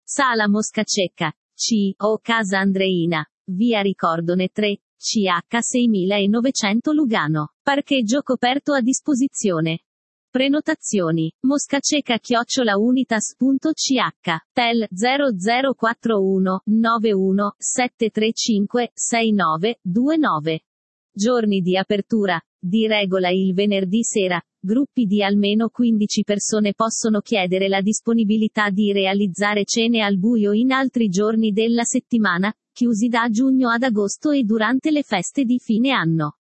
Sala Moscacecca, C. o Casa Andreina, via Ricordone 3, CH 6900 Lugano. Parcheggio coperto a disposizione. Prenotazioni. moscacecca@unitas.ch. Tel 0041 91 735 6929. Giorni di apertura. Di regola il venerdì sera, gruppi di almeno 15 persone possono chiedere la disponibilità di realizzare cene al buio in altri giorni della settimana, chiusi da giugno ad agosto e durante le feste di fine anno.